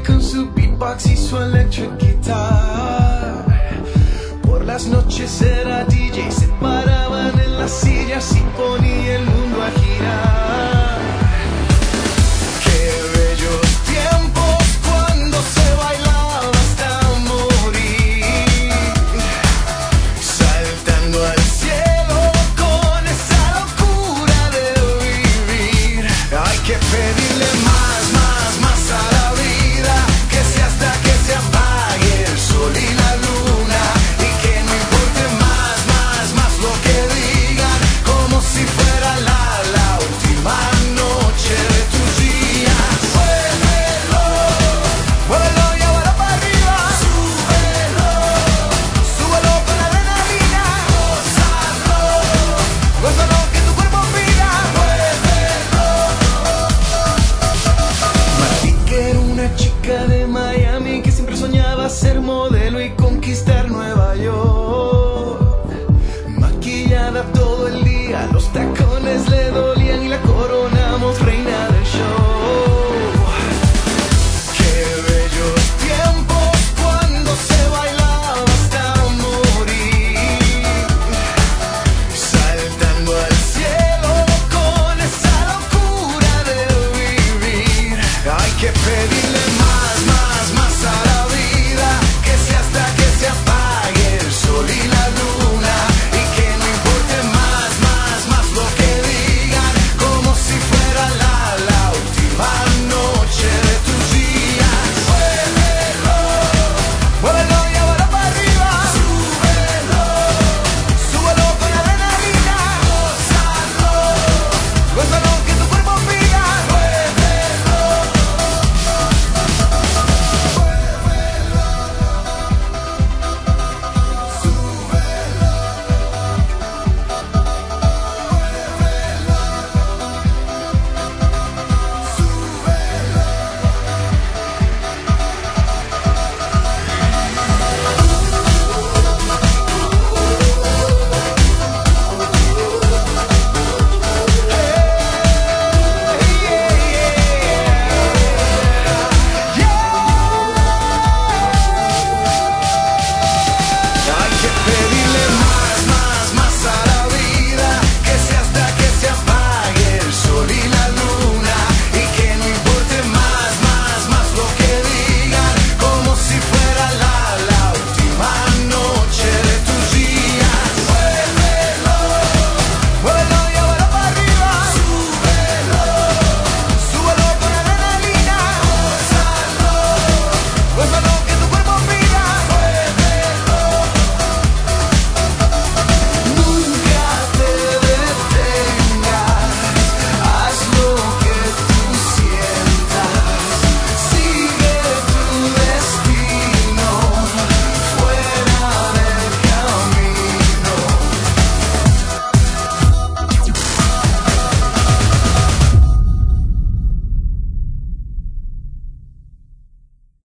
con su beatbox y su electric guitar. Por las noches era DJ, se paraban en las sillas y ponía el mundo a girar. Qué bellos tiempos cuando se bailaba hasta morir, saltando al cielo con esa locura de vivir. Hay que pedirle más, más, más a la vida, que sea hasta que se apague el sol y la luna, y que no importe más, más, más lo que digan, como si fuera la última noche de tus días. Muévelo, muévelo y ahora para arriba. Súbelo, súbelo con la adrenalina. Gózalo, gózalo que tu cuerpo pida. Muévelo. Martí, que era una chica de Miami que siempre soñaba ser modelo y conquistar Nueva York. Maquillada todo el día, los tacones